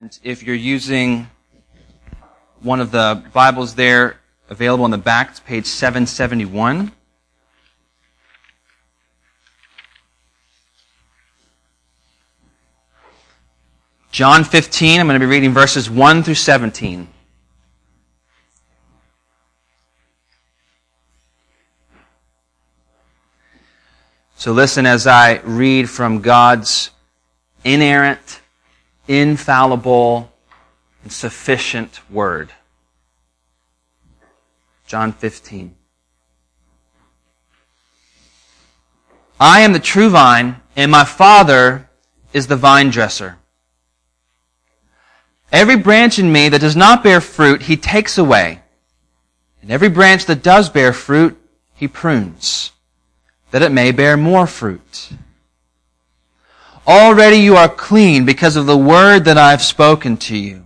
If you're using one of the Bibles there available in the back, it's page 771. John 15, I'm going to be reading verses 1 through 17. So listen as I read from God's inerrant, infallible, and sufficient Word. John 15. I am the true vine, and my Father is the vine dresser. Every branch in me that does not bear fruit, He takes away. And every branch that does bear fruit, He prunes, that it may bear more fruit. Already you are clean because of the word that I have spoken to you.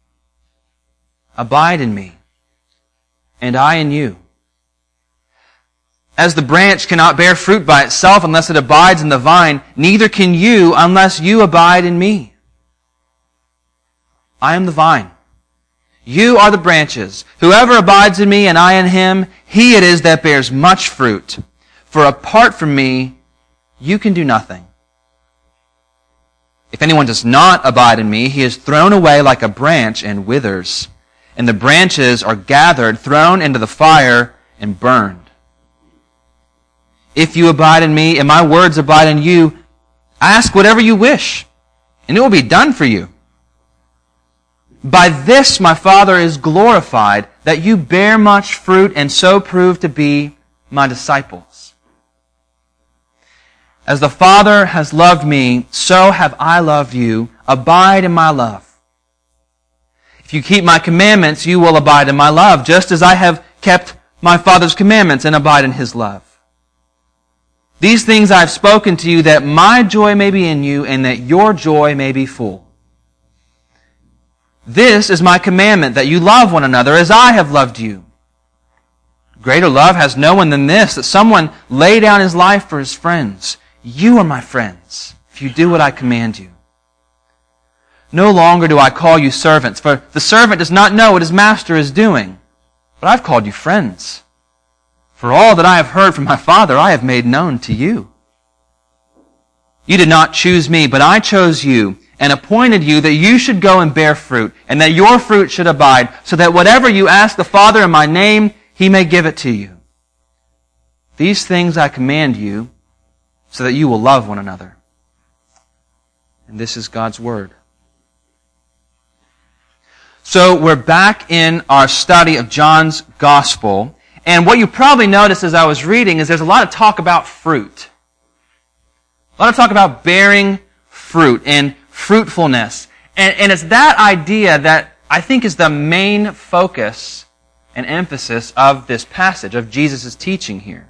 Abide in me, and I in you. As the branch cannot bear fruit by itself unless it abides in the vine, neither can you unless you abide in me. I am the vine. You are the branches. Whoever abides in me and I in him, he it is that bears much fruit. For apart from me, you can do nothing. If anyone does not abide in me, he is thrown away like a branch and withers. And the branches are gathered, thrown into the fire, and burned. If you abide in me, and my words abide in you, ask whatever you wish, and it will be done for you. By this my Father is glorified, that you bear much fruit, and so prove to be my disciples. As the Father has loved me, so have I loved you. Abide in my love. If you keep my commandments, you will abide in my love, just as I have kept my Father's commandments and abide in His love. These things I have spoken to you, that my joy may be in you, and that your joy may be full. This is my commandment, that you love one another as I have loved you. Greater love has no one than this, that someone lay down his life for his friends. You are my friends, if you do what I command you. No longer do I call you servants, for the servant does not know what his master is doing. But I've called you friends. For all that I have heard from my Father, I have made known to you. You did not choose me, but I chose you, and appointed you that you should go and bear fruit, and that your fruit should abide, so that whatever you ask the Father in my name, He may give it to you. These things I command you, so that you will love one another. And this is God's Word. So we're back in our study of John's Gospel. And what you probably noticed as I was reading is there's a lot of talk about fruit. A lot of talk about bearing fruit and fruitfulness. And it's that idea that I think is the main focus and emphasis of this passage, of Jesus' teaching here.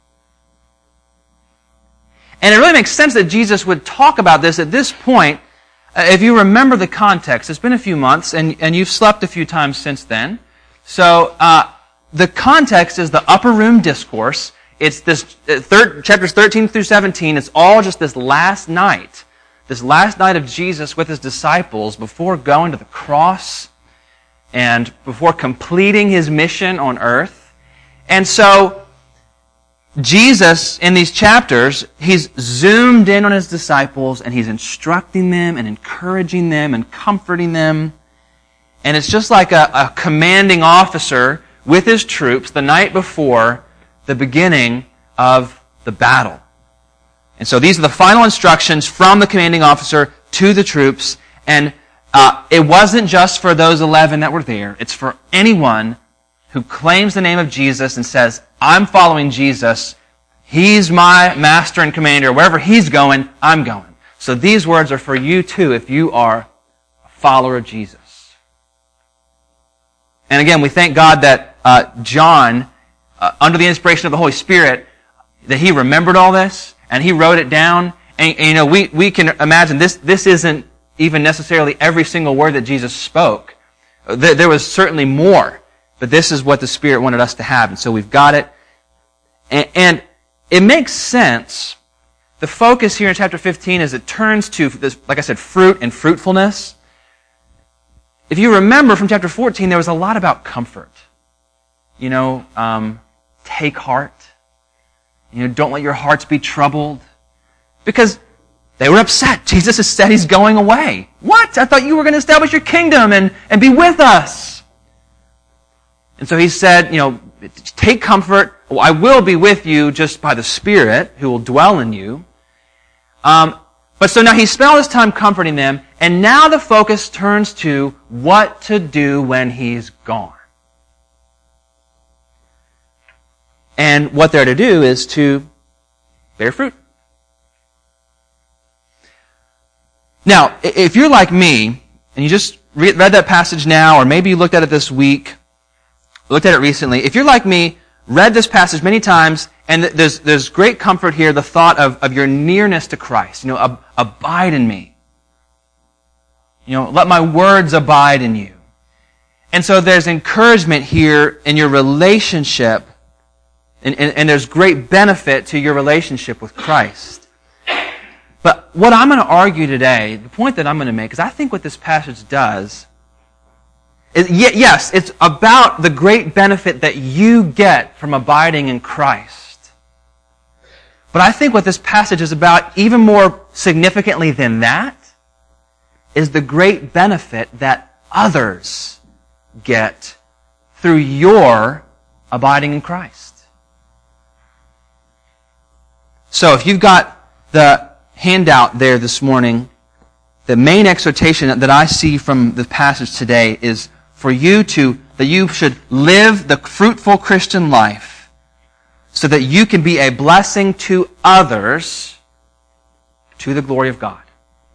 And it really makes sense that Jesus would talk about this at this point. If you remember the context, it's been a few months, and you've slept a few times since then. So the context is the upper room discourse. It's this chapters 13 through 17. It's all just this last night of Jesus with His disciples before going to the cross and before completing His mission on earth. And so Jesus, in these chapters, He's zoomed in on His disciples and He's instructing them and encouraging them and comforting them. And it's just like a commanding officer with his troops the night before the beginning of the battle. And so these are the final instructions from the commanding officer to the troops. And it wasn't just for those 11 that were there. It's for anyone who claims the name of Jesus and says, I'm following Jesus. He's my master and commander. Wherever He's going, I'm going. So these words are for you too if you are a follower of Jesus. And again, we thank God that John, under the inspiration of the Holy Spirit, that he remembered all this and he wrote it down. And we can imagine this isn't even necessarily every single word that Jesus spoke. There was certainly more. But this is what the Spirit wanted us to have. And so we've got it. And it makes sense. The focus here in chapter 15 is it turns to, this, like I said, fruit and fruitfulness. if you remember from chapter 14, there was a lot about comfort. Take heart. Don't let your hearts be troubled. Because they were upset. Jesus has said he's going away. What? I thought you were going to establish your kingdom and be with us. And so he said, take comfort. Well, I will be with you just by the Spirit who will dwell in you. But so now he spent all his time comforting them, and now the focus turns to what to do when he's gone. And what they're to do is to bear fruit. Now, if you're like me, and you just read that passage now, or maybe you looked at it this week, looked at it recently, if you're like me, read this passage many times, and there's great comfort here, the thought of your nearness to Christ. Abide in me. Let my words abide in you. And so there's encouragement here in your relationship, and there's great benefit to your relationship with Christ. But what I'm going to argue today, the point that I'm going to make, is I think what this passage does is, yes, it's about the great benefit that you get from abiding in Christ. But I think what this passage is about, even more significantly than that, is the great benefit that others get through your abiding in Christ. So if you've got the handout there this morning, the main exhortation that I see from the passage today is for you that you should live the fruitful Christian life so that you can be a blessing to others to the glory of God.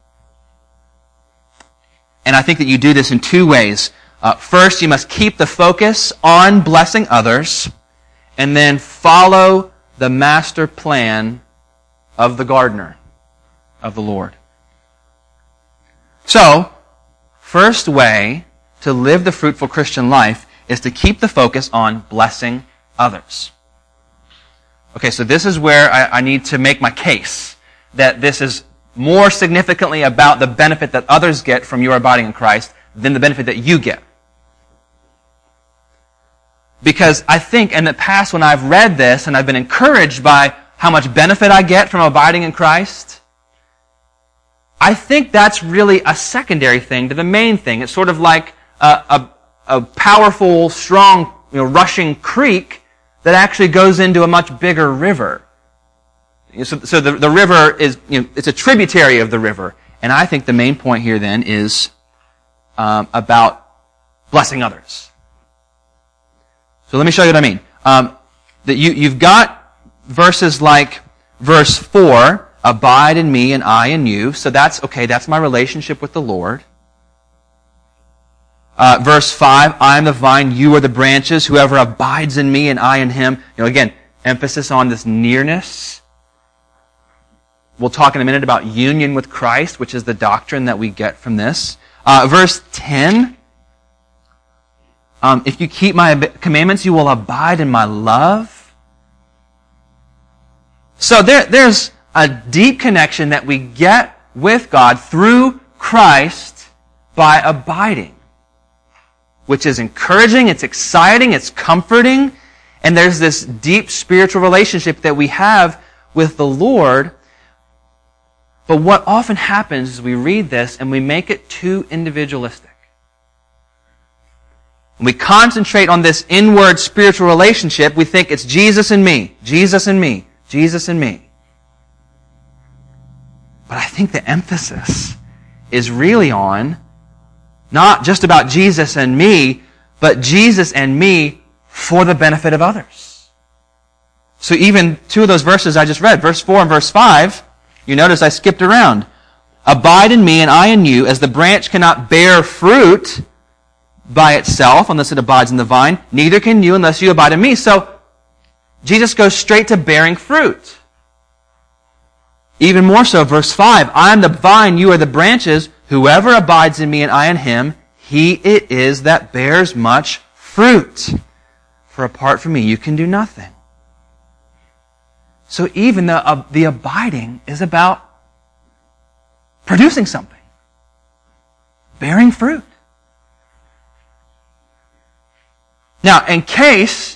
And I think that you do this in two ways. First, you must keep the focus on blessing others, and then follow the master plan of the gardener, of the Lord. So, first way to live the fruitful Christian life is to keep the focus on blessing others. Okay, so this is where I need to make my case that this is more significantly about the benefit that others get from your abiding in Christ than the benefit that you get. Because I think in the past when I've read this and I've been encouraged by how much benefit I get from abiding in Christ, I think that's really a secondary thing to the main thing. It's sort of like a powerful, strong, rushing creek that actually goes into a much bigger river. So the river is, it's a tributary of the river. And I think the main point here then is about blessing others. So let me show you what I mean. That you've got verses like verse 4, abide in me and I in you. So that's my relationship with the Lord. Verse 5, I am the vine, you are the branches. Whoever abides in me and I in him. Again, emphasis on this nearness. We'll talk in a minute about union with Christ, which is the doctrine that we get from this. Verse 10, if you keep my commandments, you will abide in my love. So there's a deep connection that we get with God through Christ by abiding, which is encouraging, it's exciting, it's comforting, and there's this deep spiritual relationship that we have with the Lord. But what often happens is we read this and we make it too individualistic. When we concentrate on this inward spiritual relationship, we think it's Jesus and me, Jesus and me, Jesus and me. But I think the emphasis is really on not just about Jesus and me, but Jesus and me for the benefit of others. So even two of those verses I just read, verse 4 and verse 5, you notice I skipped around. Abide in me and I in you, as the branch cannot bear fruit by itself unless it abides in the vine, neither can you unless you abide in me. So Jesus goes straight to bearing fruit. Even more so, verse 5, I am the vine, you are the branches. Whoever abides in me and I in him, he it is that bears much fruit. For apart from me, you can do nothing. So even the abiding is about producing something. Bearing fruit. Now, in case,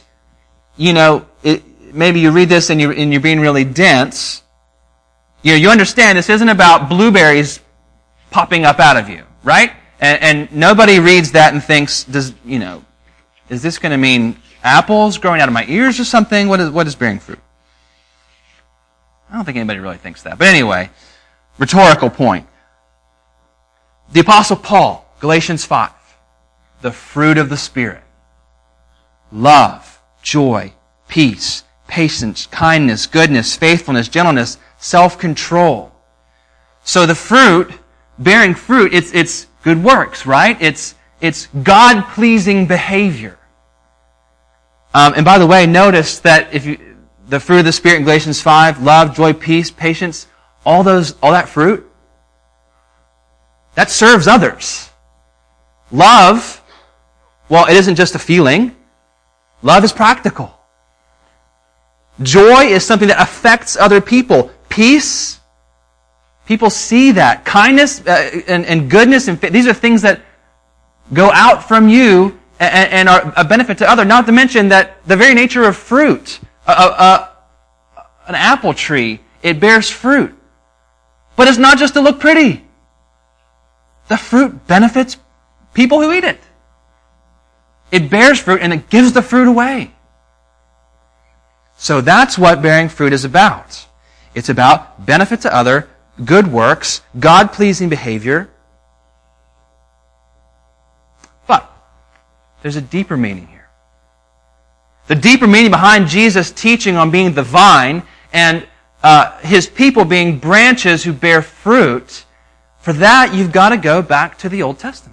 maybe you read this and you're being really dense, you understand this isn't about blueberries popping up out of you, right? And nobody reads that and thinks, is this going to mean apples growing out of my ears or something? What is bearing fruit? I don't think anybody really thinks that. But anyway, rhetorical point. The Apostle Paul, Galatians 5, the fruit of the Spirit. Love, joy, peace, patience, kindness, goodness, faithfulness, gentleness, self-control. So the fruit, bearing fruit, it's good works, right? It's God-pleasing behavior. And by the way, notice that the fruit of the Spirit in Galatians 5, love, joy, peace, patience, all that fruit, that serves others. Love, well, it isn't just a feeling. Love is practical. Joy is something that affects other people. Peace, people see that. Kindness and goodness, and these are things that go out from you and are a benefit to others. Not to mention that the very nature of fruit, an apple tree, it bears fruit. But it's not just to look pretty. The fruit benefits people who eat it. It bears fruit and it gives the fruit away. So that's what bearing fruit is about. It's about benefit to other, good works, God-pleasing behavior. But there's a deeper meaning here. The deeper meaning behind Jesus' teaching on being the vine and His people being branches who bear fruit, for that you've got to go back to the Old Testament.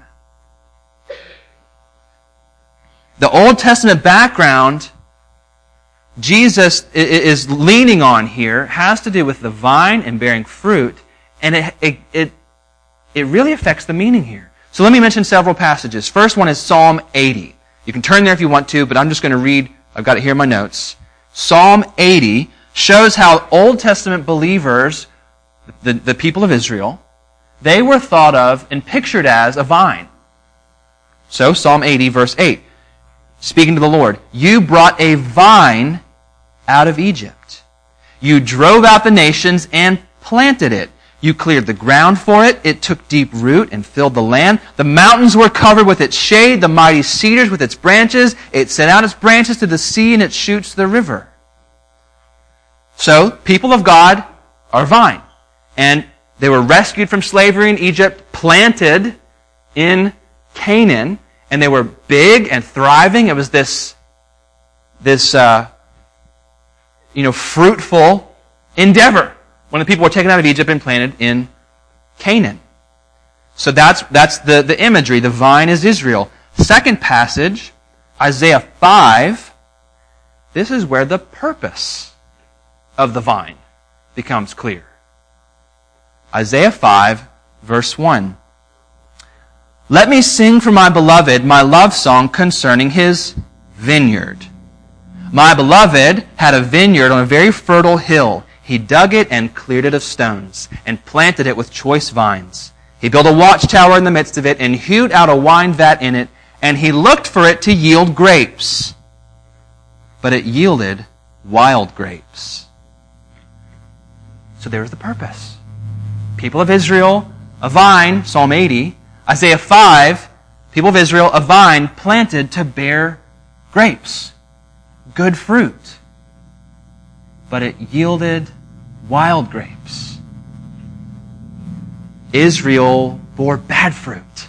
The Old Testament background Jesus is leaning on here has to do with the vine and bearing fruit, and it really affects the meaning here. So let me mention several passages. First one is Psalm 80. You can turn there if you want to, but I'm just going to read. I've got it here in my notes. Psalm 80 shows how Old Testament believers, the people of Israel, they were thought of and pictured as a vine. So Psalm 80, verse 8. Speaking to the Lord, you brought a vine out of Egypt. You drove out the nations and planted it. You cleared the ground for it. It took deep root and filled the land. The mountains were covered with its shade, the mighty cedars with its branches. It sent out its branches to the sea and its shoots to the river. So, people of God are vine. And they were rescued from slavery in Egypt, planted in Canaan, and they were big and thriving. It was this fruitful endeavor when the people were taken out of Egypt and planted in Canaan. So that's the imagery. The vine is Israel. Second passage, Isaiah 5. This is where the purpose of the vine becomes clear. Isaiah 5, verse 1. Let me sing for my beloved my love song concerning his vineyard. My beloved had a vineyard on a very fertile hill. He dug it and cleared it of stones, and planted it with choice vines. He built a watchtower in the midst of it, and hewed out a wine vat in it, and he looked for it to yield grapes. But it yielded wild grapes. So there's the purpose. People of Israel, a vine, Psalm 80. Isaiah 5, people of Israel, a vine planted to bear grapes. Good fruit. But it yielded wild grapes. Israel bore bad fruit.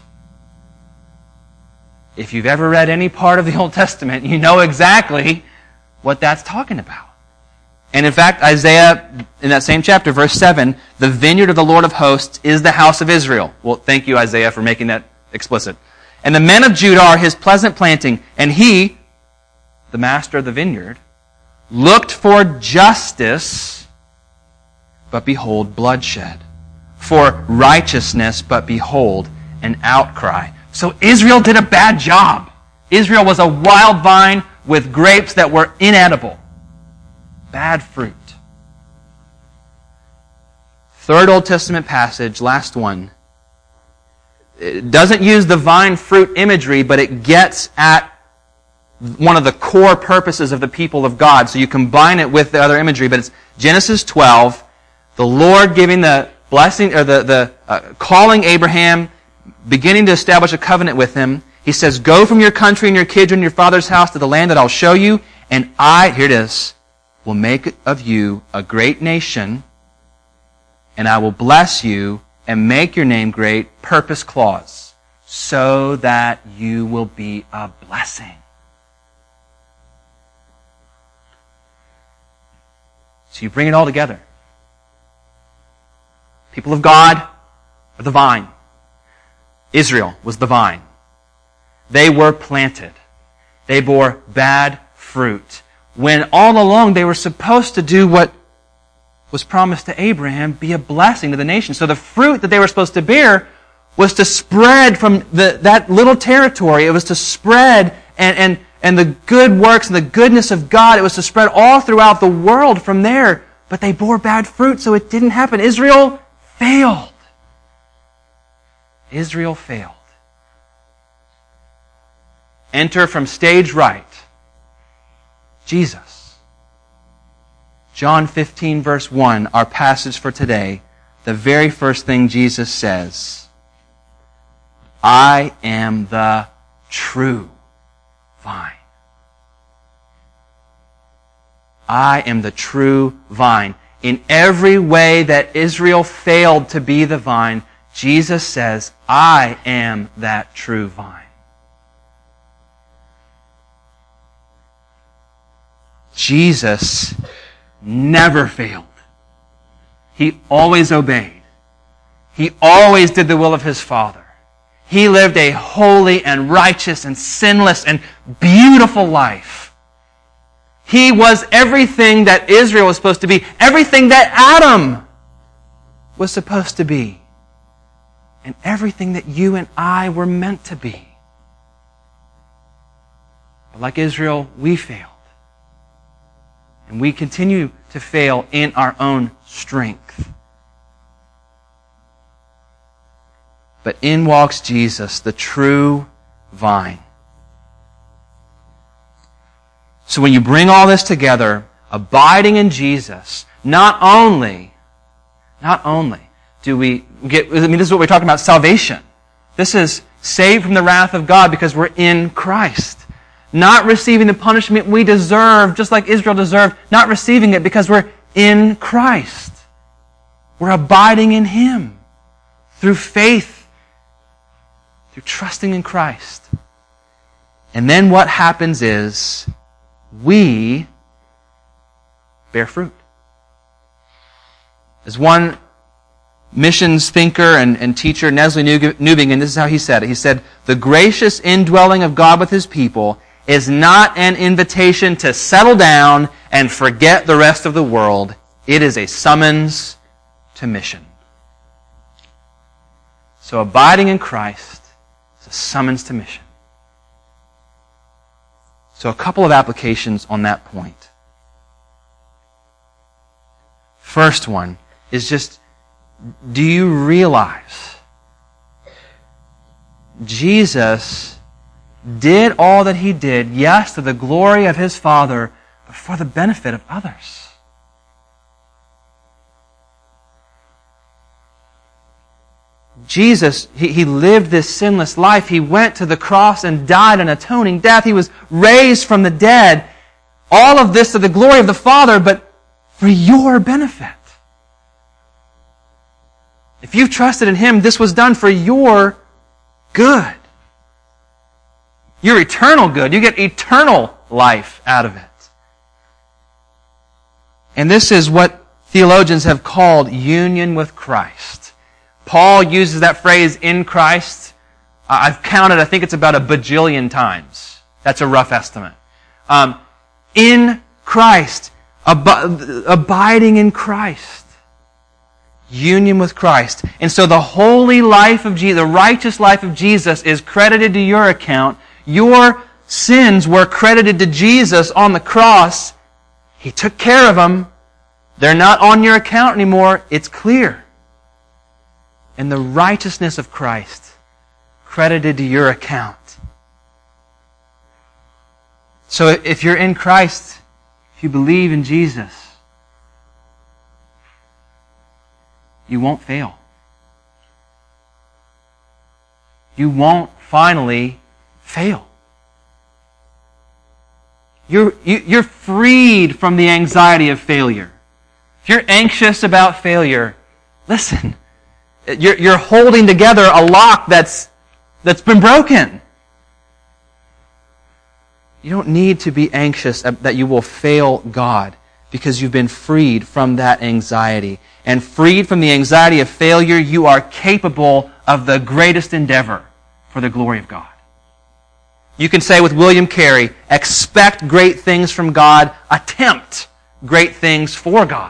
If you've ever read any part of the Old Testament, you know exactly what that's talking about. And in fact, Isaiah, in that same chapter, verse 7, the vineyard of the Lord of hosts is the house of Israel. Well, thank you, Isaiah, for making that explicit. And the men of Judah are his pleasant planting, and he, the master of the vineyard, looked for justice, but behold, bloodshed. For righteousness, but behold, an outcry. So Israel did a bad job. Israel was a wild vine with grapes that were inedible. Bad fruit. Third Old Testament passage, last one. It doesn't use the vine fruit imagery, but it gets at one of the core purposes of the people of God. So you combine it with the other imagery, but it's Genesis 12, the Lord giving the blessing, or the calling Abraham, beginning to establish a covenant with him. He says, go from your country and your kindred and your father's house to the land that I'll show you, and I, here it is, will make of you a great nation, and I will bless you and make your name great, purpose clause, so that you will be a blessing. So you bring it all together. People of God are the vine. Israel was the vine. They were planted. They bore bad fruit, when all along they were supposed to do what was promised to Abraham, be a blessing to the nation. So the fruit that they were supposed to bear was to spread from that little territory. It was to spread, and the good works and the goodness of God, it was to spread all throughout the world from there. But they bore bad fruit, so it didn't happen. Israel failed. Israel failed. Enter from stage right, Jesus. John 15, verse 1, our passage for today, the very first thing Jesus says, I am the true vine. I am the true vine. In every way that Israel failed to be the vine, Jesus says, I am that true vine. Jesus never failed. He always obeyed. He always did the will of His Father. He lived a holy and righteous and sinless and beautiful life. He was everything that Israel was supposed to be, everything that Adam was supposed to be, and everything that you and I were meant to be. But like Israel, we failed. And we continue to fail in our own strength. But in walks Jesus, the true vine. So when you bring all this together, abiding in Jesus, not only do we get, this is what we're talking about, salvation. This is saved from the wrath of God because we're in Christ. Not receiving the punishment we deserve, just like Israel deserved, not receiving it because we're in Christ. We're abiding in Him through faith, through trusting in Christ. And then what happens is we bear fruit. As one missions thinker and teacher, Nestle Newbingen, this is how he said it. He said, the gracious indwelling of God with His people is not an invitation to settle down and forget the rest of the world. It is a summons to mission. So abiding in Christ is a summons to mission. So a couple of applications on that point. First one is just, do you realize Jesus did all that He did, yes, to the glory of His Father, but for the benefit of others? Jesus, He lived this sinless life. He went to the cross and died an atoning death. He was raised from the dead. All of this to the glory of the Father, but for your benefit. If you've trusted in Him, this was done for your good. Your eternal good. You get eternal life out of it. And this is what theologians have called union with Christ. Paul uses that phrase, in Christ. I've counted, I think it's about a bajillion times. That's a rough estimate. In Christ. Abiding in Christ. Union with Christ. And so the holy life of Jesus, the righteous life of Jesus is credited to your account. Your sins were credited to Jesus on the cross. He took care of them. They're not on your account anymore. It's clear. And the righteousness of Christ credited to your account. So if you're in Christ, if you believe in Jesus, you won't fail. You won't finally fail. You're freed from the anxiety of failure. If you're anxious about failure, listen, you're holding together a lock that's been broken. You don't need to be anxious that you will fail God because you've been freed from that anxiety. And freed from the anxiety of failure, you are capable of the greatest endeavor for the glory of God. You can say with William Carey, expect great things from God, attempt great things for God.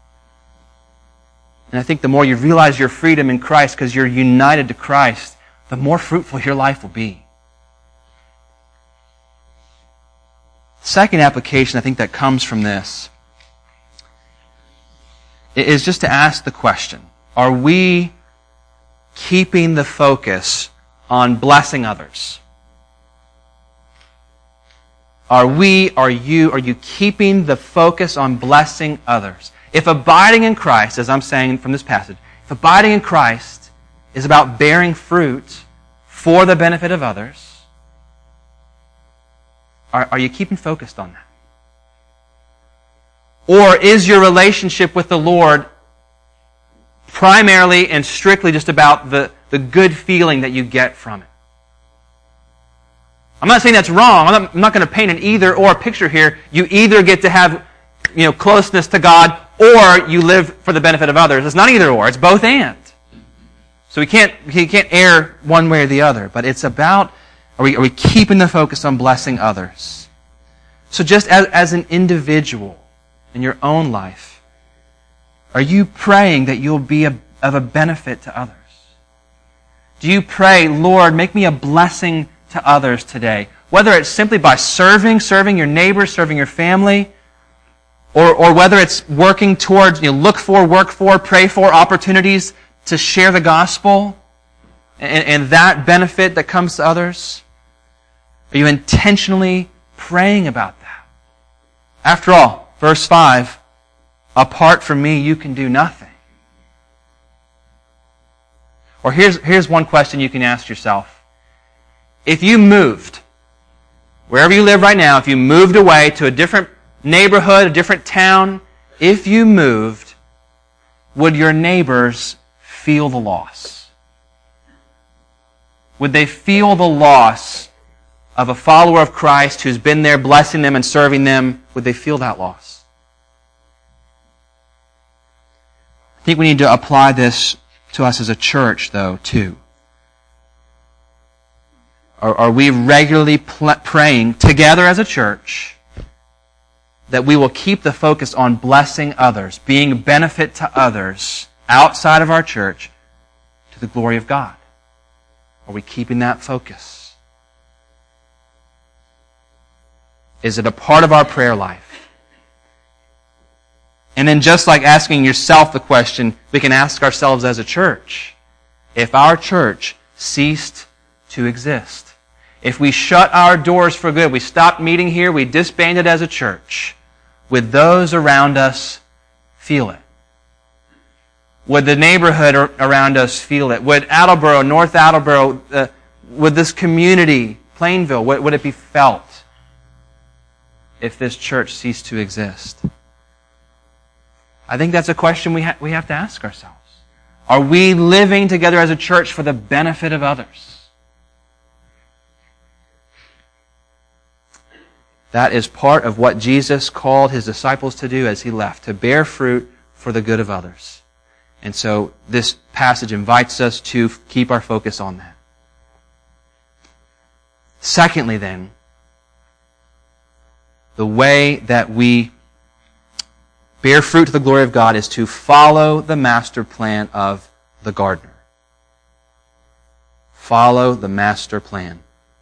And I think the more you realize your freedom in Christ because you're united to Christ, the more fruitful your life will be. Second application I think that comes from this is just to ask the question, are we keeping the focus on blessing others? Are you keeping the focus on blessing others? If abiding in Christ, as I'm saying from this passage, if abiding in Christ is about bearing fruit for the benefit of others, are you keeping focused on that? Or is your relationship with the Lord primarily and strictly just about the good feeling that you get from it? I'm not saying that's wrong. I'm not going to paint an either or picture here. You either get to have closeness to God or you live for the benefit of others. It's not either or. It's both and. So you can't err one way or the other. But it's about, are we keeping the focus on blessing others? So just as an individual in your own life, are you praying that you'll be of a benefit to others? Do you pray, Lord, make me a blessing to others today? Whether it's simply by serving your neighbors, serving your family, or whether it's working towards, look for, work for, pray for opportunities to share the gospel and that benefit that comes to others. Are you intentionally praying about that? After all, verse 5, apart from me, you can do nothing. Or here's one question you can ask yourself. If you moved, wherever you live right now, if you moved away to a different neighborhood, a different town, if you moved, would your neighbors feel the loss? Would they feel the loss of a follower of Christ who's been there blessing them and serving them? Would they feel that loss? I think we need to apply this to us as a church, though, too. Are we regularly praying together as a church that we will keep the focus on blessing others, being a benefit to others outside of our church to the glory of God? Are we keeping that focus? Is it a part of our prayer life? And then just like asking yourself the question, we can ask ourselves as a church, if our church ceased to exist, if we shut our doors for good, we stopped meeting here, we disbanded as a church, would those around us feel it? Would the neighborhood around us feel it? Would Attleboro, North Attleboro, would this community, Plainville, would it be felt if this church ceased to exist? I think that's a question we have to ask ourselves. Are we living together as a church for the benefit of others? That is part of what Jesus called His disciples to do as He left, to bear fruit for the good of others. And so this passage invites us to keep our focus on that. Secondly then, the way that we bear fruit to the glory of God is to follow the master plan of the gardener. Follow the master plan.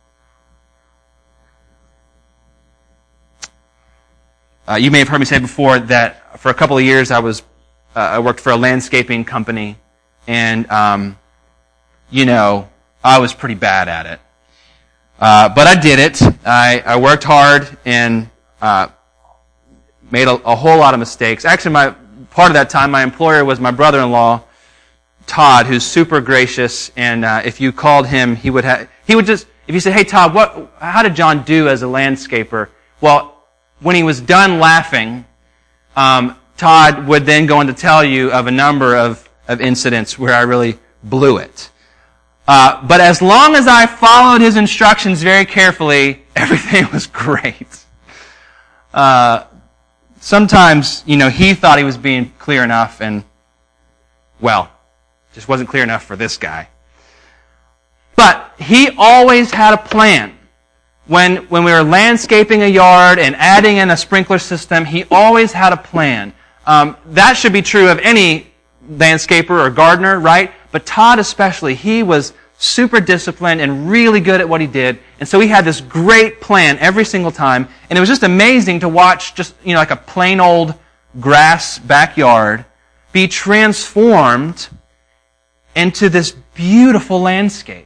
You may have heard me say before that for a couple of years I worked for a landscaping company, and I was pretty bad at it. But I did it. I worked hard and made a whole lot of mistakes. Actually, part of that time, my employer was my brother-in-law, Todd, who's super gracious. And if you called him, he would just, if you said, "Hey Todd, how did John do as a landscaper?" Well, when he was done laughing, Todd would then go on to tell you of a number of incidents where I really blew it. But as long as I followed his instructions very carefully, everything was great. Sometimes, he thought he was being clear enough and, well, just wasn't clear enough for this guy. But he always had a plan. When we were landscaping a yard and adding in a sprinkler system, he always had a plan. That should be true of any landscaper or gardener, right? But Todd especially, he was super disciplined and really good at what he did. And so he had this great plan every single time. And it was just amazing to watch just, like a plain old grass backyard be transformed into this beautiful landscape.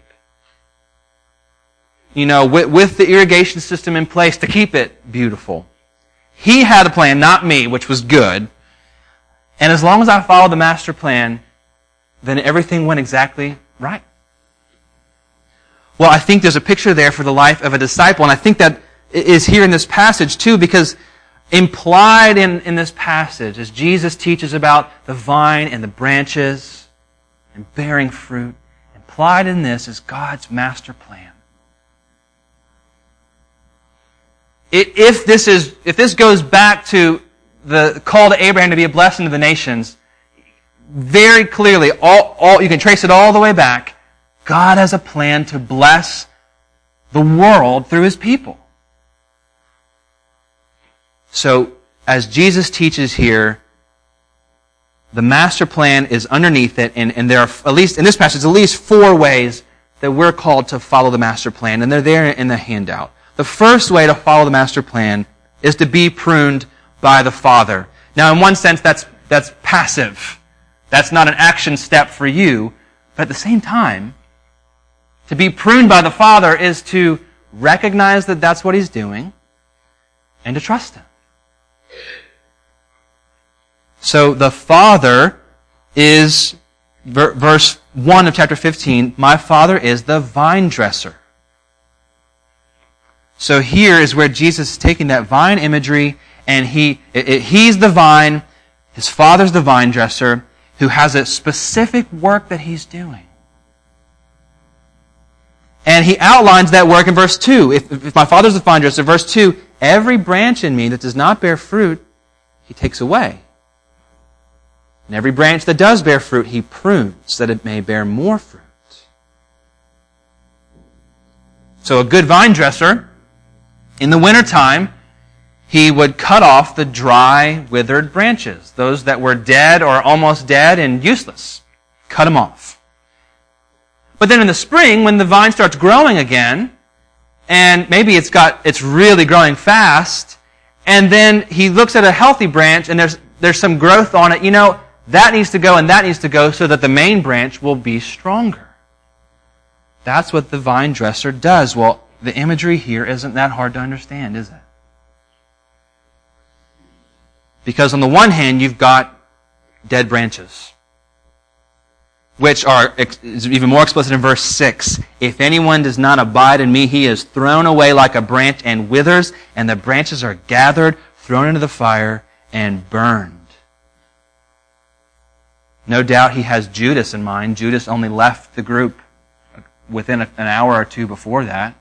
With the irrigation system in place to keep it beautiful. He had a plan, not me, which was good. And as long as I followed the master plan, then everything went exactly right. Well, I think there's a picture there for the life of a disciple, and I think that is here in this passage too, because implied in this passage, as Jesus teaches about the vine and the branches and bearing fruit, implied in this is God's master plan. If this goes back to the call to Abraham to be a blessing to the nations, very clearly, all you can trace it all the way back. God has a plan to bless the world through His people. So, as Jesus teaches here, the master plan is underneath it, and there are, at least in this passage, at least 4 ways that we're called to follow the master plan, and they're there in the handout. The first way to follow the master plan is to be pruned by the Father. Now, in one sense, that's passive. That's not an action step for you. But at the same time, to be pruned by the Father is to recognize that that's what He's doing and to trust Him. So the Father is, verse 1 of chapter 15, my Father is the vine dresser. So here is where Jesus is taking that vine imagery, and He's the vine, His Father's the vine dresser, who has a specific work that He's doing. And He outlines that work in verse 2. If my Father's the vine dresser, verse 2, every branch in me that does not bear fruit, He takes away. And every branch that does bear fruit, He prunes, that it may bear more fruit. So a good vine dresser, in the wintertime, he would cut off the dry, withered branches, those that were dead or almost dead and useless. Cut them off. But then in the spring, when the vine starts growing again, and maybe it's really growing fast, and then he looks at a healthy branch and there's some growth on it, that needs to go and that needs to go so that the main branch will be stronger. That's what the vine dresser does. Well, the imagery here isn't that hard to understand, is it? Because on the one hand, you've got dead branches, which is even more explicit in verse 6. If anyone does not abide in me, he is thrown away like a branch and withers, and the branches are gathered, thrown into the fire, and burned. No doubt he has Judas in mind. Judas only left the group within an hour or two before that.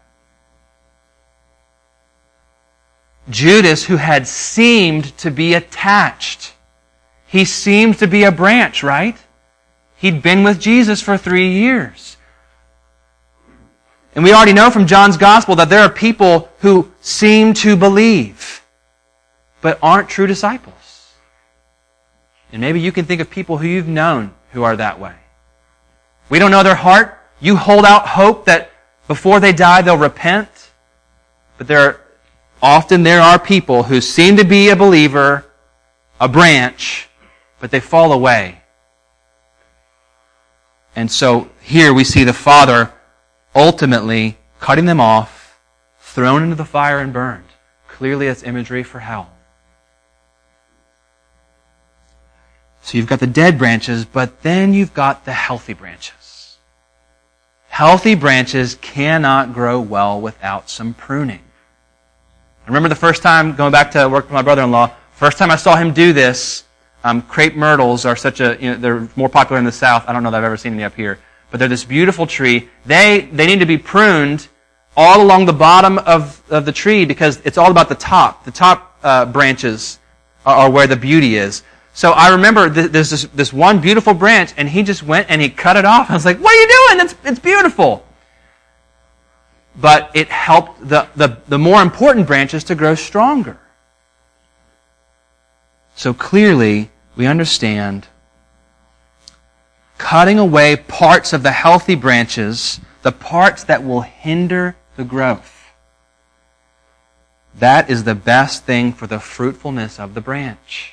Judas, who had seemed to be attached. He seemed to be a branch, right? He'd been with Jesus for 3 years. And we already know from John's Gospel that there are people who seem to believe, but aren't true disciples. And maybe you can think of people who you've known who are that way. We don't know their heart. You hold out hope that before they die they'll repent. But there are people who seem to be a believer, a branch, but they fall away. And so here we see the Father ultimately cutting them off thrown into the fire and burned. Clearly that's imagery for hell. So you've got the dead branches, but then you've got the healthy branches. Healthy branches cannot grow well without some pruning. I remember the first time, going back to work with my brother-in-law, first time I saw him do this, crepe myrtles are they're more popular in the South. I don't know that I've ever seen any up here. But they're this beautiful tree. They need to be pruned all along the bottom of the tree because it's all about the top. The top branches are where the beauty is. So I remember there's this one beautiful branch, and he just went and he cut it off. I was like, what are you doing? It's beautiful. But it helped the more important branches to grow stronger. So clearly, we understand cutting away parts of the healthy branches, the parts that will hinder the growth. That is the best thing for the fruitfulness of the branch.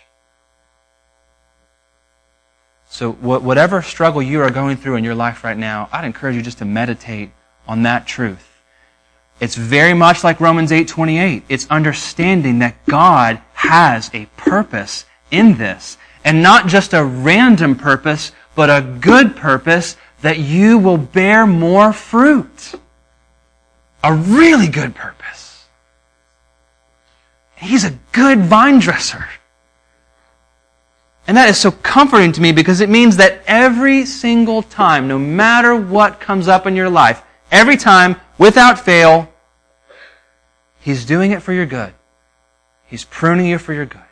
So whatever struggle you are going through in your life right now, I'd encourage you just to meditate on that truth. It's very much like Romans 8:28. It's understanding that God has a purpose in this. And not just a random purpose, but a good purpose that you will bear more fruit. A really good purpose. He's a good vine dresser. And that is so comforting to me because it means that every single time, no matter what comes up in your life, every time, without fail, He's doing it for your good. He's pruning you for your good.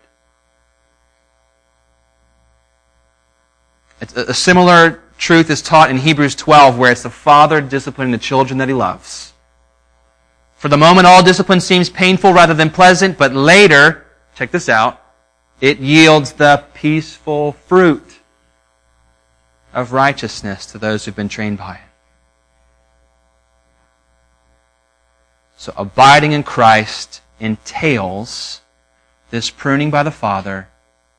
A similar truth is taught in Hebrews 12, where it's the father disciplining the children that he loves. For the moment, all discipline seems painful rather than pleasant, but later, check this out, it yields the peaceful fruit of righteousness to those who've been trained by it. So abiding in Christ entails this pruning by the Father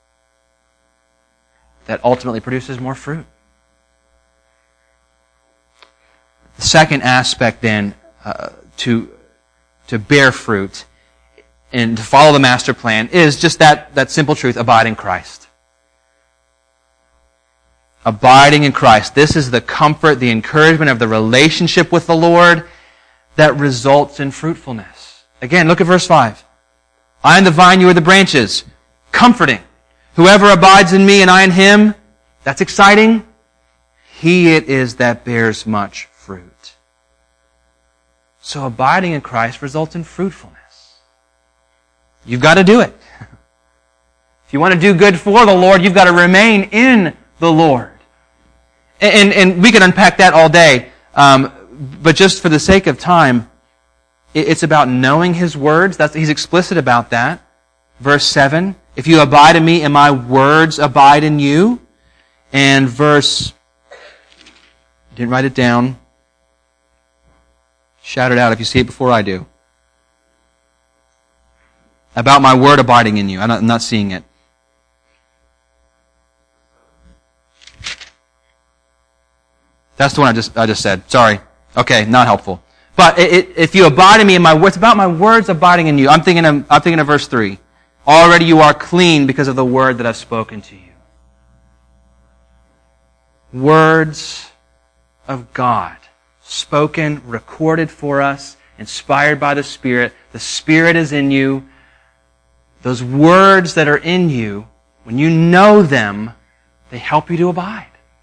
that ultimately produces more fruit. The second aspect then to bear fruit and to follow the master plan is just that simple truth, abide in Christ. Abiding in Christ. This is the comfort, the encouragement of the relationship with the Lord that results in fruitfulness. Again, look at verse 5. I am the vine, you are the branches. Comforting. Whoever abides in me and I in him, that's exciting. He it is that bears much fruit. So abiding in Christ results in fruitfulness. You've got to do it. If you want to do good for the Lord, you've got to remain in the Lord. And we could unpack that all day. But just for the sake of time, it's about knowing His words. He's explicit about that. Verse 7, if you abide in me and my words abide in you. And didn't write it down. Shout it out if you see it before I do. About my word abiding in you. I'm not seeing it. That's the one I just said. Sorry. Okay, not helpful. But if you abide in me and my words, about my words abiding in you. I'm thinking of verse 3. Already you are clean because of the word that I've spoken to you. Words of God. Spoken, recorded for us, inspired by the Spirit. The Spirit is in you. Those words that are in you, when you know them, they help you to abide.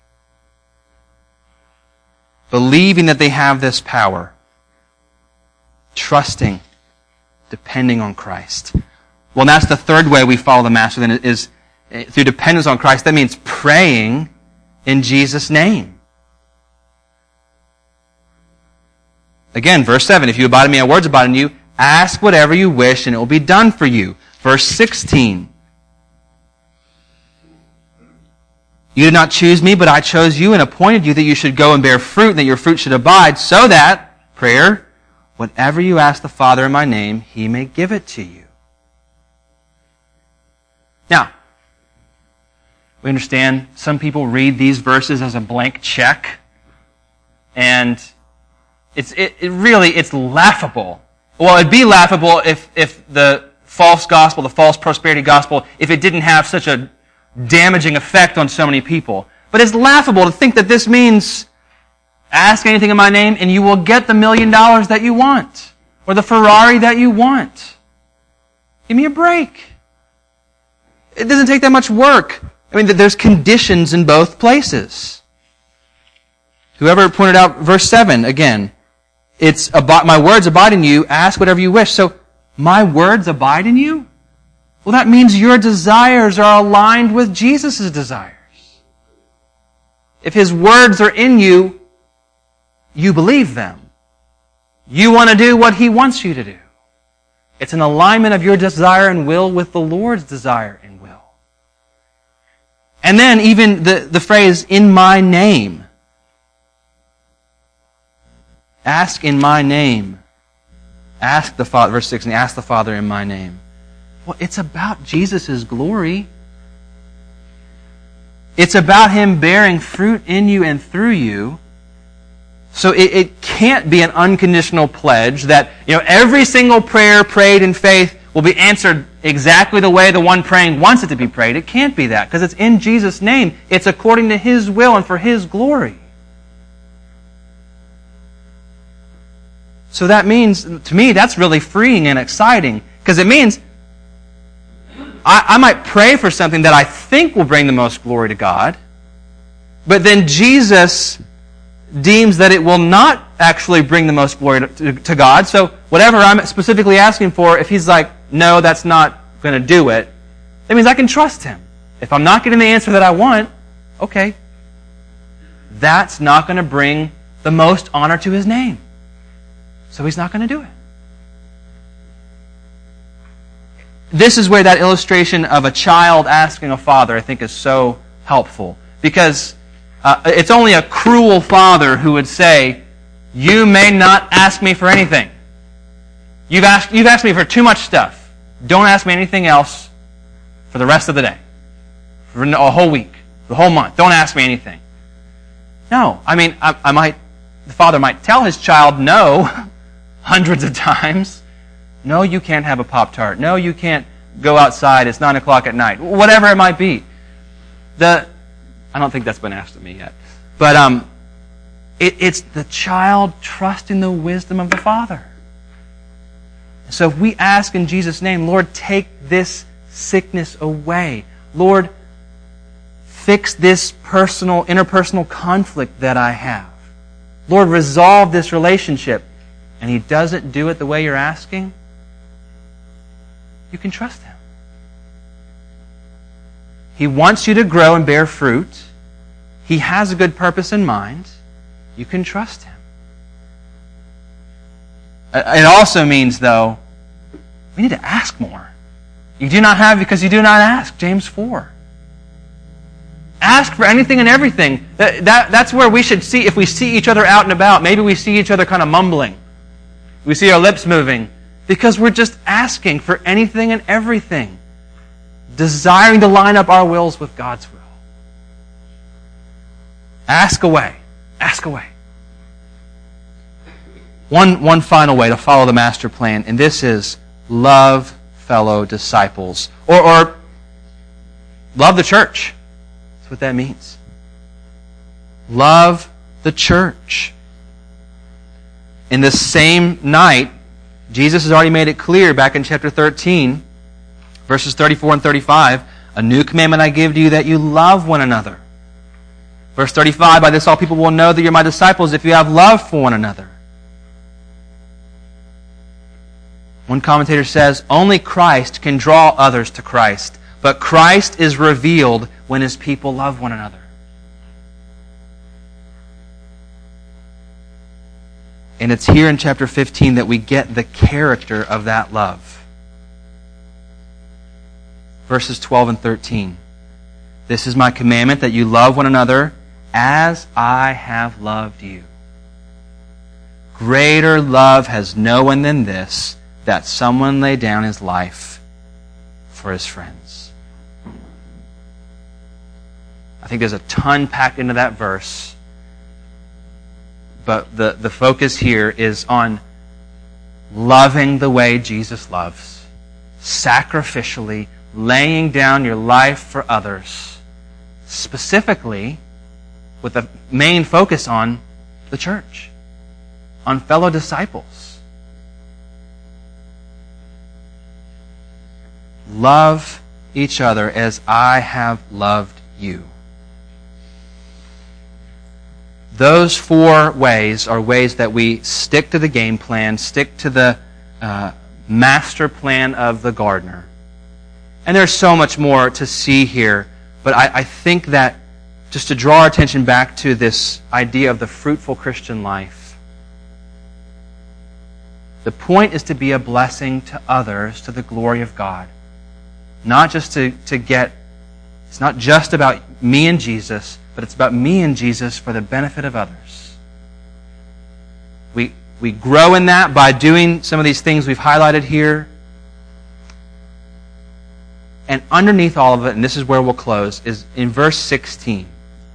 Believing that they have this power. Trusting, depending on Christ. Well, that's the third way we follow the Master, then, is through dependence on Christ. That means praying in Jesus' name. Again, verse 7, if you abide in me, my words abide in you, ask whatever you wish, and it will be done for you. Verse 16, you did not choose me, but I chose you and appointed you that you should go and bear fruit, and that your fruit should abide, so that, prayer, whatever you ask the Father in my name, He may give it to you. Now, we understand some people read these verses as a blank check, and it's laughable Well, it'd be laughable if the false gospel, the false prosperity gospel, if it didn't have such a damaging effect on so many people. But it's laughable to think that this means ask anything in my name and you will get the $1 million that you want or the Ferrari that you want. Give me a break. It doesn't take that much work. I mean, there's conditions in both places. Whoever pointed out verse 7, again, it's my words abide in you, ask whatever you wish. So, my words abide in you? Well, that means your desires are aligned with Jesus' desires. If His words are in you, you believe them. You want to do what He wants you to do. It's an alignment of your desire and will with the Lord's desire and will. And then even the phrase, in my name. Ask in my name. Ask the Father, verse 16, ask the Father in my name. Well, it's about Jesus' glory. It's about Him bearing fruit in you and through you. So it can't be an unconditional pledge that, every single prayer prayed in faith will be answered exactly the way the one praying wants it to be prayed. It can't be that, because it's in Jesus' name. It's according to His will and for His glory. So that means, to me, that's really freeing and exciting, because it means I might pray for something that I think will bring the most glory to God, but then Jesus deems that it will not actually bring the most glory to God. So whatever I'm specifically asking for, if He's like, no, that's not going to do it, that means I can trust Him. If I'm not getting the answer that I want, okay, that's not going to bring the most honor to His name. So He's not going to do it. This is where that illustration of a child asking a father, I think, is so helpful. Because it's only a cruel father who would say, you may not ask me for anything. You've asked me for too much stuff. Don't ask me anything else for the rest of the day. For a whole week. The whole month. Don't ask me anything. No. I mean, the father might tell his child no hundreds of times. No, you can't have a Pop-Tart. No, you can't go outside. It's 9 o'clock at night. Whatever it might be. I don't think that's been asked of me yet. But it's the child trusting the wisdom of the Father. So if we ask in Jesus' name, Lord, take this sickness away. Lord, fix this interpersonal conflict that I have. Lord, resolve this relationship. And He doesn't do it the way you're asking, you can trust Him. He wants you to grow and bear fruit. He has a good purpose in mind. You can trust Him. It also means, though, we need to ask more. You do not have because you do not ask, James 4. Ask for anything and everything. That's where we should see, if we see each other out and about, maybe we see each other kind of mumbling. We see our lips moving because we're just asking for anything and everything, desiring to line up our wills with God's will. Ask away. Ask away. One final way to follow the master plan, and this is love fellow disciples. Or love the church. That's what that means. Love the church. In this same night, Jesus has already made it clear back in chapter 13, verses 34 and 35, a new commandment I give to you, that you love one another. Verse 35, by this all people will know that you're my disciples if you have love for one another. One commentator says, only Christ can draw others to Christ, but Christ is revealed when His people love one another. And it's here in chapter 15 that we get the character of that love. Verses 12 and 13. This is my commandment, that you love one another as I have loved you. Greater love has no one than this, that someone lay down his life for his friends. I think there's a ton packed into that verse. But the focus here is on loving the way Jesus loves, sacrificially laying down your life for others, specifically with a main focus on the church, on fellow disciples. Love each other as I have loved you. Those 4 ways are ways that we stick to the game plan, stick to the master plan of the gardener. And there's so much more to see here, but I think that just to draw our attention back to this idea of the fruitful Christian life, the point is to be a blessing to others to the glory of God. Not just to get, it's not just about me and Jesus, but it's about me and Jesus for the benefit of others. We grow in that by doing some of these things we've highlighted here. And underneath all of it, and this is where we'll close, is in verse 16.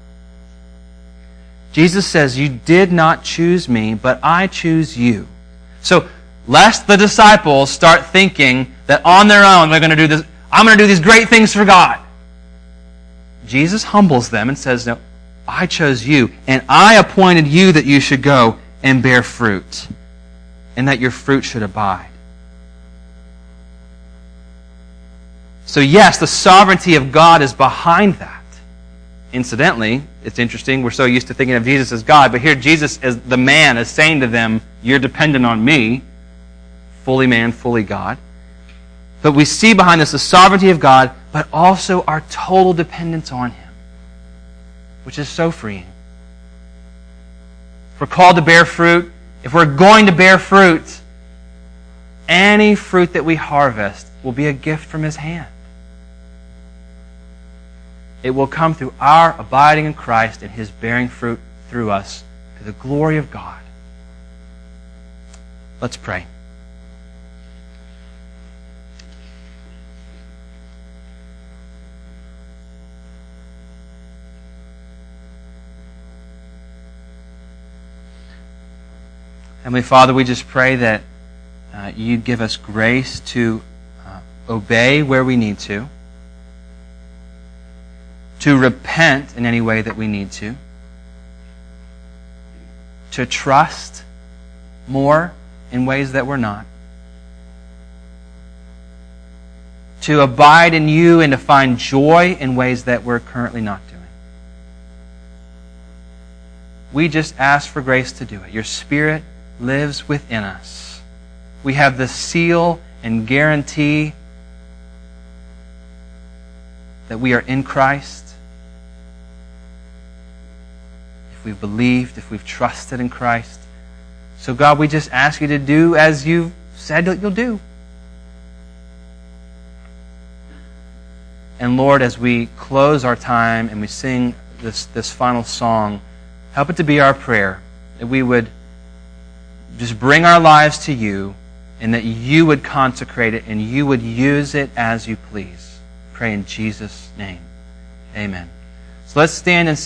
Jesus says, "You did not choose me, but I choose you." So, lest the disciples start thinking that on their own they're going to do this, I'm going to do these great things for God. Jesus humbles them and says, "No, I chose you, and I appointed you that you should go and bear fruit, and that your fruit should abide." So yes, the sovereignty of God is behind that. Incidentally, it's interesting, we're so used to thinking of Jesus as God, but here Jesus as the man is saying to them, you're dependent on me, fully man, fully God. But we see behind this the sovereignty of God, but also our total dependence on Him, which is so freeing. If we're called to bear fruit, if we're going to bear fruit, any fruit that we harvest will be a gift from His hand. It will come through our abiding in Christ and His bearing fruit through us to the glory of God. Let's pray. Heavenly Father, we just pray that You'd give us grace to obey where we need to repent in any way that we need to trust more in ways that we're not, to abide in You and to find joy in ways that we're currently not doing. We just ask for grace to do it. Your Spirit lives within us. We have the seal and guarantee that we are in Christ. If we've believed, if we've trusted in Christ. So God, we just ask You to do as You've said that You'll do. And Lord, as we close our time and we sing this final song, help it to be our prayer that we would just bring our lives to You and that You would consecrate it and You would use it as You please. Pray in Jesus' name. Amen. So let's stand and